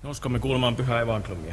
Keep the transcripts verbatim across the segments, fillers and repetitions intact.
Uskomme kuulemaan pyhää evankeliumia.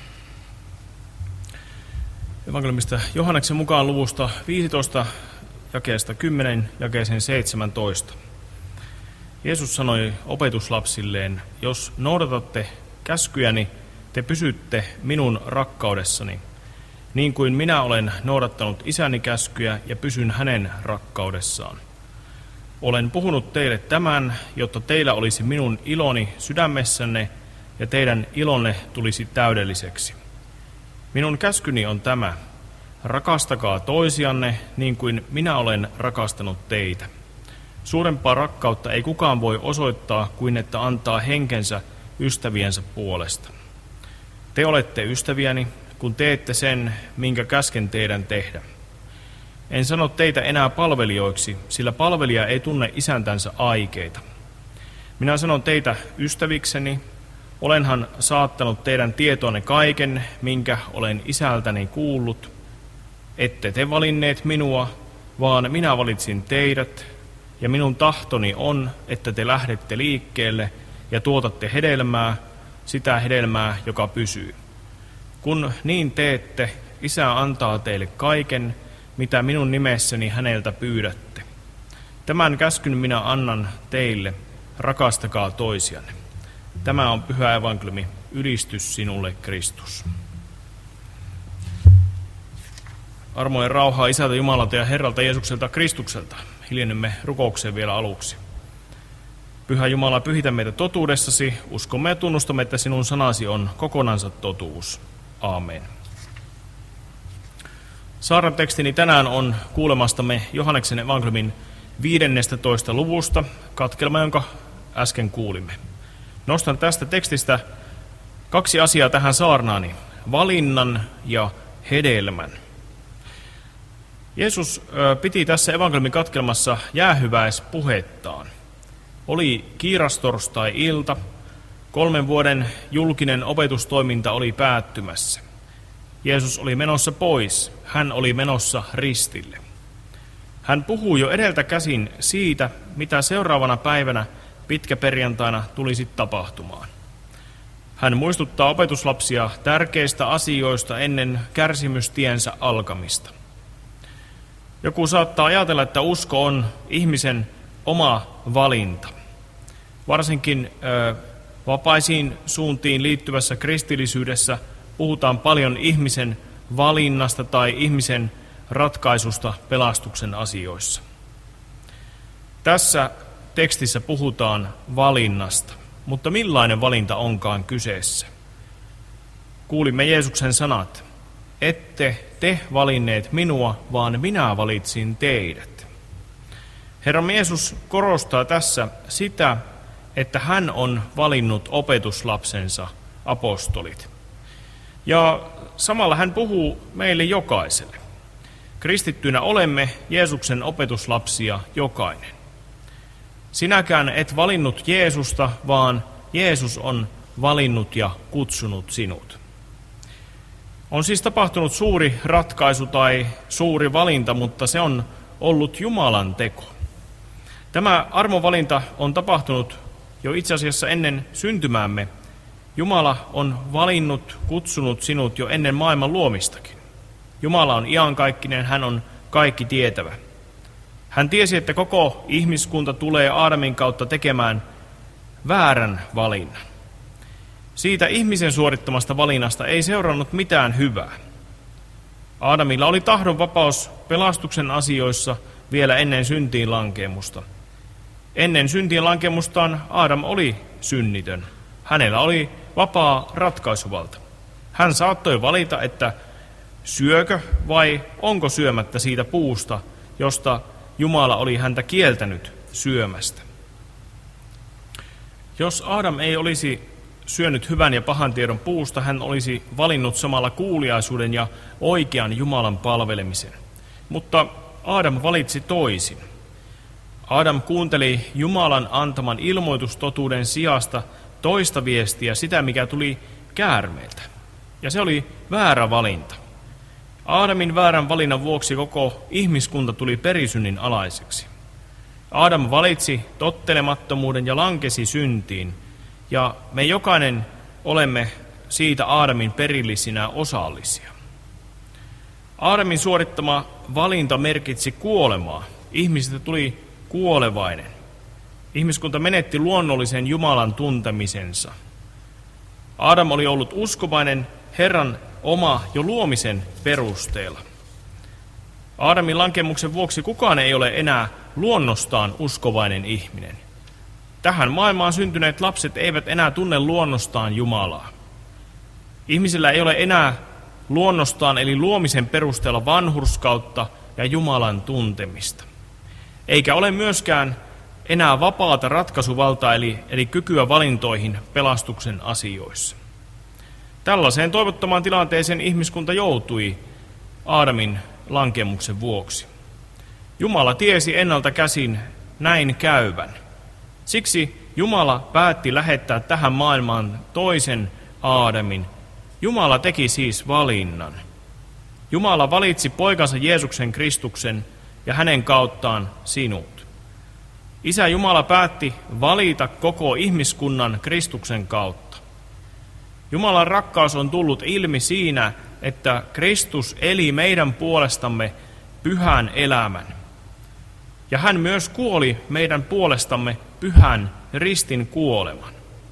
Evankeliumista Johanneksen mukaan luvusta viisitoista, jakeesta kymmenen, jakeeseen seitsemäntoista. Jeesus sanoi opetuslapsilleen, jos noudatatte käskyjäni, te pysytte minun rakkaudessani, niin kuin minä olen noudattanut isäni käskyjä ja pysyn hänen rakkaudessaan. Olen puhunut teille tämän, jotta teillä olisi minun iloni sydämessänne ja teidän ilonne tulisi täydelliseksi. Minun käskyni on tämä, rakastakaa toisianne niin kuin minä olen rakastanut teitä. Suurempaa rakkautta ei kukaan voi osoittaa kuin että antaa henkensä ystäviensä puolesta. Te olette ystäviäni, kun teette sen, minkä käsken teidän tehdä. En sano teitä enää palvelijoiksi, sillä palvelija ei tunne isäntänsä aikeita. Minä sanon teitä ystävikseni, olenhan saattanut teidän tietoonne kaiken, minkä olen isältäni kuullut. Ette te valinneet minua, vaan minä valitsin teidät, ja minun tahtoni on, että te lähdette liikkeelle ja tuotatte hedelmää, sitä hedelmää, joka pysyy. Kun niin teette, Isä antaa teille kaiken, mitä minun nimessäni häneltä pyydätte. Tämän käskyn minä annan teille, rakastakaa toisianne. Tämä on pyhä evankeliumi, ylistys sinulle Kristus. Armo ja rauhaa Isältä Jumalalta ja Herralta Jeesukselta Kristukselta. Hiljennymme rukoukseen vielä aluksi. Pyhä Jumala, pyhitä meitä totuudessasi, uskomme ja tunnustamme, että sinun sanasi on kokonansa totuus. Aamen. Saarnan tekstini tänään on kuulemastamme Johanneksen evankeliumin viidennestätoista luvusta, katkelma, jonka äsken kuulimme. Nostan tästä tekstistä kaksi asiaa tähän saarnaani, valinnan ja hedelmän. Jeesus piti tässä evankeliumin katkelmassa jäähyväispuhettaan. Oli kiirastorstai-ilta, kolmen vuoden julkinen opetustoiminta oli päättymässä. Jeesus oli menossa pois, hän oli menossa ristille. Hän puhuu jo edeltä käsin siitä, mitä seuraavana päivänä pitkäperjantaina tulisi tapahtumaan. Hän muistuttaa opetuslapsia tärkeistä asioista ennen kärsimystiensä alkamista. Joku saattaa ajatella, että usko on ihmisen oma valinta. Varsinkin ö, vapaisiin suuntiin liittyvässä kristillisyydessä puhutaan paljon ihmisen valinnasta tai ihmisen ratkaisusta pelastuksen asioissa. Tässä tekstissä puhutaan valinnasta, mutta millainen valinta onkaan kyseessä? Kuulimme Jeesuksen sanat, ette te valinneet minua, vaan minä valitsin teidät. Herra Jeesus korostaa tässä sitä, että hän on valinnut opetuslapsensa apostolit. Ja samalla hän puhuu meille jokaiselle. Kristittyinä olemme Jeesuksen opetuslapsia jokainen. Sinäkään et valinnut Jeesusta, vaan Jeesus on valinnut ja kutsunut sinut. On siis tapahtunut suuri ratkaisu tai suuri valinta, mutta se on ollut Jumalan teko. Tämä armovalinta on tapahtunut jo itse asiassa ennen syntymäämme. Jumala on valinnut, kutsunut sinut jo ennen maailman luomistakin. Jumala on iankaikkinen, hän on kaikki tietävä. Hän tiesi, että koko ihmiskunta tulee Aadamin kautta tekemään väärän valinnan. Siitä ihmisen suorittamasta valinnasta ei seurannut mitään hyvää. Aadamilla oli tahdon vapaus pelastuksen asioissa vielä ennen syntiin lankemusta. Ennen syntiin lankemustaan Aadam oli synnitön. Hänellä oli vapaa ratkaisuvalta. Hän saattoi valita, että syökö vai onko syömättä siitä puusta, josta Jumala oli häntä kieltänyt syömästä. Jos Aadam ei olisi syönyt hyvän ja pahan tiedon puusta, hän olisi valinnut samalla kuuliaisuuden ja oikean Jumalan palvelemisen. Mutta Aadam valitsi toisin. Aadam kuunteli Jumalan antaman ilmoitustotuuden sijasta toista viestiä, sitä mikä tuli käärmeeltä. Ja se oli väärä valinta. Aadamin väärän valinnan vuoksi koko ihmiskunta tuli perisynnin alaiseksi. Aadam valitsi tottelemattomuuden ja lankesi syntiin, ja me jokainen olemme siitä Aadamin perillisinä osallisia. Aadamin suorittama valinta merkitsi kuolemaa. Ihmisestä tuli kuolevainen. Ihmiskunta menetti luonnollisen Jumalan tuntemisensa. Aadam oli ollut uskovainen Herran oma jo luomisen perusteella. Aadamin lankemuksen vuoksi kukaan ei ole enää luonnostaan uskovainen ihminen. Tähän maailmaan syntyneet lapset eivät enää tunne luonnostaan Jumalaa. Ihmisillä ei ole enää luonnostaan eli luomisen perusteella vanhurskautta ja Jumalan tuntemista. Eikä ole myöskään enää vapaata ratkaisuvaltaa eli, eli kykyä valintoihin pelastuksen asioissa. Tällaiseen toivottomaan tilanteeseen ihmiskunta joutui Aadamin lankemuksen vuoksi. Jumala tiesi ennalta käsin näin käyvän. Siksi Jumala päätti lähettää tähän maailmaan toisen Aadamin. Jumala teki siis valinnan. Jumala valitsi poikansa Jeesuksen Kristuksen ja hänen kauttaan sinut. Isä Jumala päätti valita koko ihmiskunnan Kristuksen kautta. Jumalan rakkaus on tullut ilmi siinä, että Kristus eli meidän puolestamme pyhän elämän. Ja hän myös kuoli meidän puolestamme pyhän ristin kuoleman.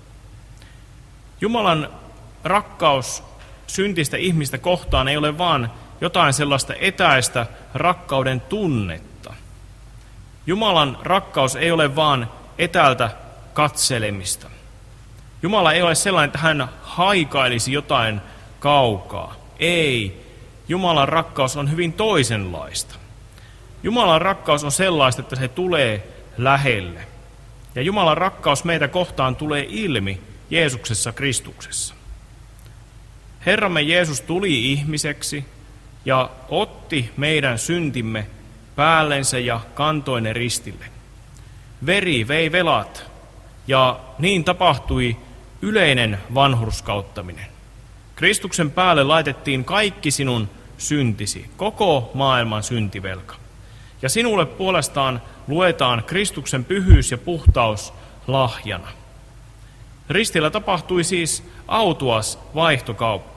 Jumalan rakkaus syntistä ihmistä kohtaan ei ole vaan jotain sellaista etäistä rakkauden tunnetta. Jumalan rakkaus ei ole vaan etäältä katselemista. Jumala ei ole sellainen, että hän haikailisi jotain kaukaa. Ei. Jumalan rakkaus on hyvin toisenlaista. Jumalan rakkaus on sellaista, että se tulee lähelle. Ja Jumalan rakkaus meitä kohtaan tulee ilmi Jeesuksessa Kristuksessa. Herramme Jeesus tuli ihmiseksi ja otti meidän syntimme päällensä ja kantoi ne ristille. Veri vei velat ja niin tapahtui yleinen vanhurskauttaminen. Kristuksen päälle laitettiin kaikki sinun syntisi, koko maailman syntivelka. Ja sinulle puolestaan luetaan Kristuksen pyhyys ja puhtaus lahjana. Ristillä tapahtui siis autuas vaihtokauppa.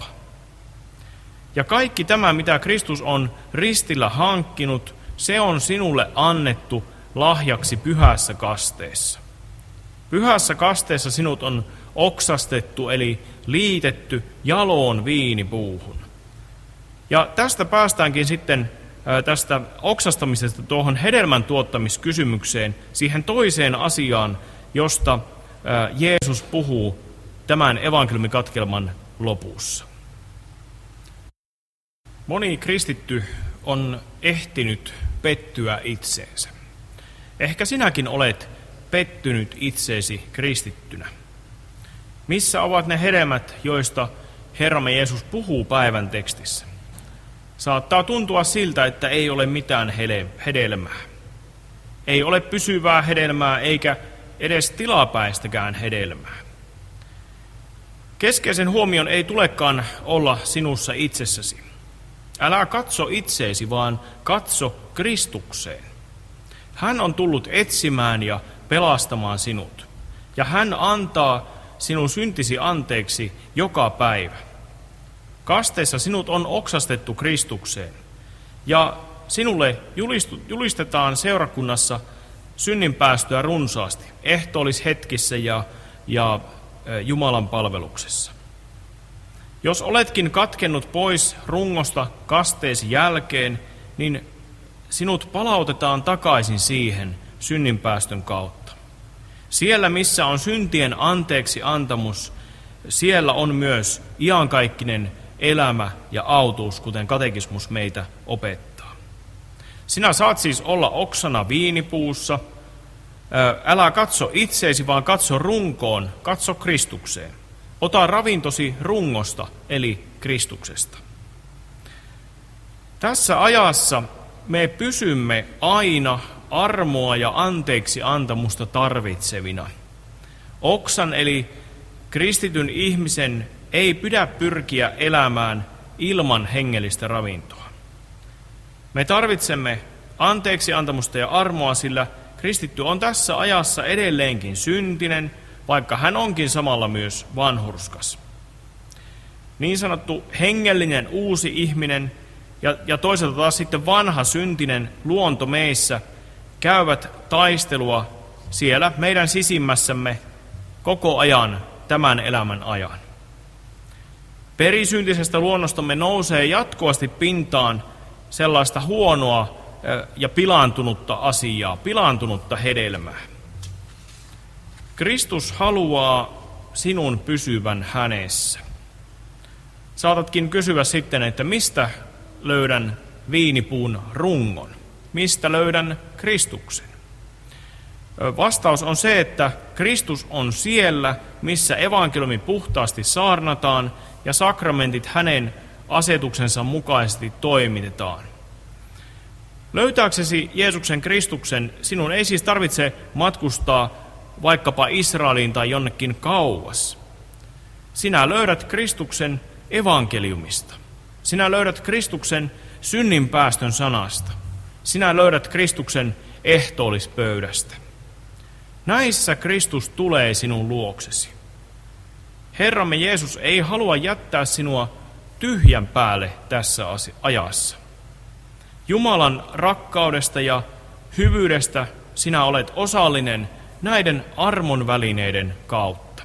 Ja kaikki tämä, mitä Kristus on ristillä hankkinut, se on sinulle annettu lahjaksi pyhässä kasteessa. Pyhässä kasteessa sinut on oksastettu eli liitetty jaloon viinipuuhun. Ja tästä päästäänkin sitten tästä oksastamisesta tuohon hedelmän tuottamiskysymykseen, siihen toiseen asiaan, josta Jeesus puhuu tämän evankeliumikatkelman lopussa. Moni kristitty on ehtinyt pettyä itseensä. Ehkä sinäkin olet pettynyt itseesi kristittynä. Missä ovat ne hedelmät, joista Herramme Jeesus puhuu päivän tekstissä? Saattaa tuntua siltä, että ei ole mitään hedelmää. Ei ole pysyvää hedelmää eikä edes tilapäistäkään hedelmää. Keskeisen huomion ei tulekaan olla sinussa itsessäsi. Älä katso itseesi, vaan katso Kristukseen. Hän on tullut etsimään ja pelastamaan sinut. Ja hän antaa sinun syntisi anteeksi joka päivä. Kasteessa sinut on oksastettu Kristukseen. Ja sinulle julistetaan seurakunnassa synninpäästöä runsaasti, ehtoollishetkissä ja, ja Jumalan palveluksessa. Jos oletkin katkennut pois rungosta kasteesi jälkeen, niin sinut palautetaan takaisin siihen synninpäästön kautta. Siellä, missä on syntien anteeksi antamus, siellä on myös iankaikkinen elämä ja autuus, kuten katekismus meitä opettaa. Sinä saat siis olla oksana viinipuussa. Älä katso itseesi, vaan katso runkoon, katso Kristukseen. Ota ravintosi rungosta, eli Kristuksesta. Tässä ajassa me pysymme aina armoa ja anteeksi antamusta tarvitsevina. Oksan eli kristityn ihmisen ei pidä pyrkiä elämään ilman hengellistä ravintoa. Me tarvitsemme anteeksi antamusta ja armoa, sillä kristitty on tässä ajassa edelleenkin syntinen, vaikka hän onkin samalla myös vanhurskas. Niin sanottu hengellinen uusi ihminen ja, ja toisaalta taas sitten vanha syntinen luonto meissä käyvät taistelua siellä meidän sisimmässämme koko ajan, tämän elämän ajan. Perisyntisestä luonnostamme nousee jatkuvasti pintaan sellaista huonoa ja pilaantunutta asiaa, pilaantunutta hedelmää. Kristus haluaa sinun pysyvän hänessä. Saatatkin kysyä sitten, että mistä löydän viinipuun rungon? Mistä löydän Kristuksen? Vastaus on se, että Kristus on siellä, missä evankeliumi puhtaasti saarnataan ja sakramentit hänen asetuksensa mukaisesti toimitetaan. Löytääksesi Jeesuksen Kristuksen, sinun ei siis tarvitse matkustaa vaikkapa Israeliin tai jonnekin kauas. Sinä löydät Kristuksen evankeliumista. Sinä löydät Kristuksen synninpäästön sanasta. Sinä löydät Kristuksen ehtoollispöydästä. Näissä Kristus tulee sinun luoksesi. Herramme Jeesus ei halua jättää sinua tyhjän päälle tässä ajassa. Jumalan rakkaudesta ja hyvyydestä sinä olet osallinen näiden armon välineiden kautta.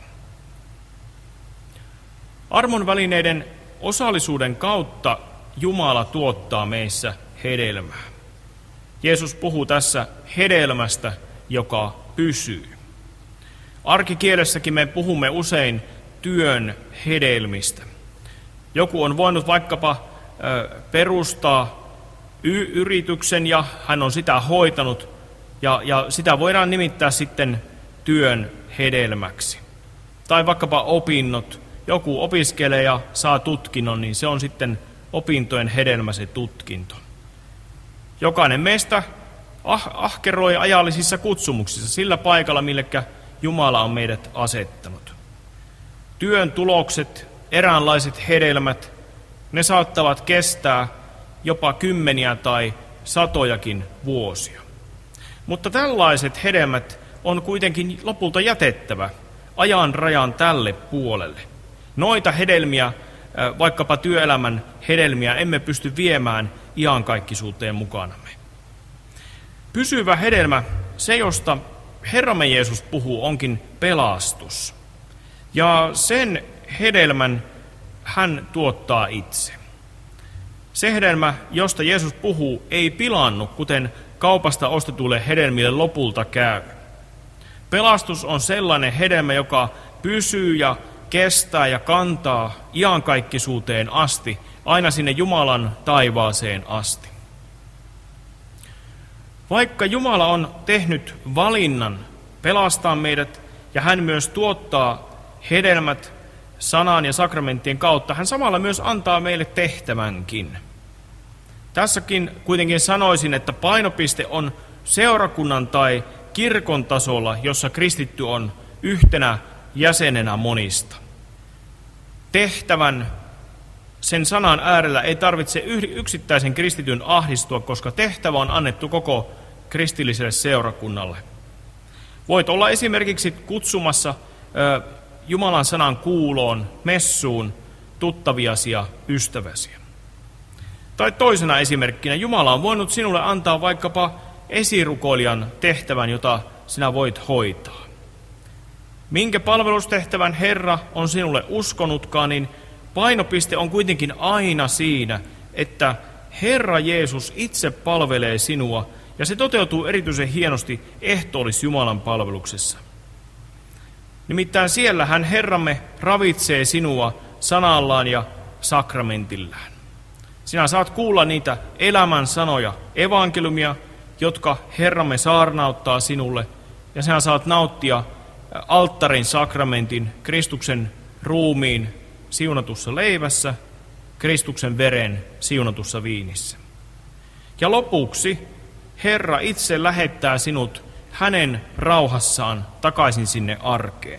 Armon välineiden osallisuuden kautta Jumala tuottaa meissä hedelmää. Jeesus puhuu tässä hedelmästä, joka pysyy. Arkikielessäkin me puhumme usein työn hedelmistä. Joku on voinut vaikkapa perustaa y- yrityksen ja hän on sitä hoitanut ja, ja sitä voidaan nimittää sitten työn hedelmäksi. Tai vaikkapa opinnot. Joku opiskelee ja saa tutkinnon, niin se on sitten opintojen hedelmä se tutkinto. Jokainen meistä ah- ahkeroi ajallisissa kutsumuksissa sillä paikalla, millekä Jumala on meidät asettanut. Työn tulokset, eräänlaiset hedelmät, ne saattavat kestää jopa kymmeniä tai satojakin vuosia. Mutta tällaiset hedelmät on kuitenkin lopulta jätettävä ajan rajan tälle puolelle. Noita hedelmiä, vaikkapa työelämän hedelmiä, emme pysty viemään iankaikkisuuteen mukanamme. Pysyvä hedelmä, se josta Herramme Jeesus puhuu, onkin pelastus. Ja sen hedelmän hän tuottaa itse. Se hedelmä, josta Jeesus puhuu, ei pilannu, kuten kaupasta ostetuille hedelmille lopulta käy. Pelastus on sellainen hedelmä, joka pysyy ja kestää ja kantaa iankaikkisuuteen asti, aina sinne Jumalan taivaaseen asti. Vaikka Jumala on tehnyt valinnan pelastaa meidät ja hän myös tuottaa hedelmät sanan ja sakramenttien kautta, hän samalla myös antaa meille tehtävänkin. Tässäkin kuitenkin sanoisin, että painopiste on seurakunnan tai kirkon tasolla, jossa kristitty on yhtenä jäsenenä monista. Tehtävän, sen sanan äärellä ei tarvitse yksittäisen kristityn ahdistua, koska tehtävä on annettu koko kristilliselle seurakunnalle. Voit olla esimerkiksi kutsumassa ö, Jumalan sanan kuuloon, messuun, tuttaviasi ja ystäväsi. Tai toisena esimerkkinä, Jumala on voinut sinulle antaa vaikkapa esirukoilijan tehtävän, jota sinä voit hoitaa. Minkä palvelustehtävän Herra on sinulle uskonutkaan, niin painopiste on kuitenkin aina siinä, että Herra Jeesus itse palvelee sinua, ja se toteutuu erityisen hienosti ehtoollis Jumalan palveluksessa. Nimittäin siellä hän Herramme ravitsee sinua sanallaan ja sakramentillaan. Sinä saat kuulla niitä elämän sanoja, evankeliumia, jotka Herramme saarnauttaa sinulle, ja sinä saat nauttia alttarin sakramentin, Kristuksen ruumiin siunatussa leivässä, Kristuksen veren siunatussa viinissä. Ja lopuksi Herra itse lähettää sinut hänen rauhassaan takaisin sinne arkeen.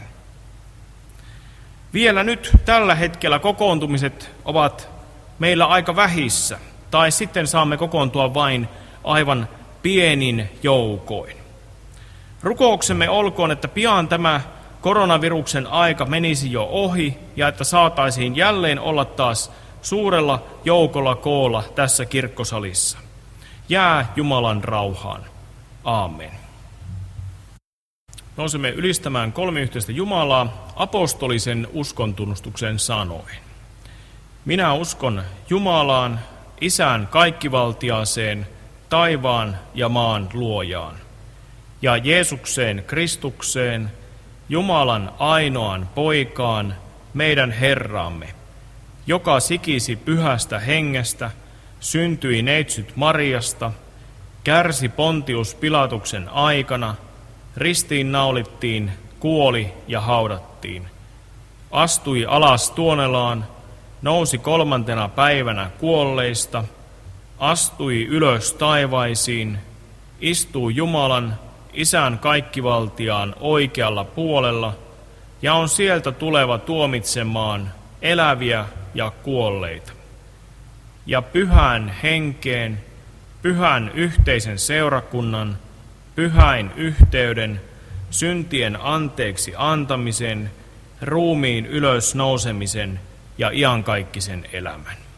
Vielä nyt tällä hetkellä kokoontumiset ovat meillä aika vähissä, tai sitten saamme kokoontua vain aivan pienin joukoin. Rukouksemme olkoon, että pian tämä koronaviruksen aika menisi jo ohi ja että saataisiin jälleen olla taas suurella joukolla koolla tässä kirkkosalissa. Jää Jumalan rauhaan. Aamen. Nousemme ylistämään kolmiyhteistä Jumalaa apostolisen uskontunnustuksen sanoen. Minä uskon Jumalaan, Isään kaikkivaltiaaseen, taivaan ja maan luojaan, ja Jeesukseen Kristukseen, Jumalan ainoan poikaan, meidän Herraamme, joka sikisi pyhästä hengestä, syntyi neitsyt Mariasta, kärsi Pontius Pilatuksen aikana, ristiin naulittiin, kuoli ja haudattiin, astui alas tuonelaan, nousi kolmantena päivänä kuolleista, astui ylös taivaisiin, istuu Jumalan, Isän kaikkivaltiaan oikealla puolella ja on sieltä tuleva tuomitsemaan eläviä ja kuolleita. Ja pyhän henkeen, pyhän yhteisen seurakunnan, pyhäin yhteyden, syntien anteeksi antamisen, ruumiin ylös nousemisen ja iankaikkisen elämän.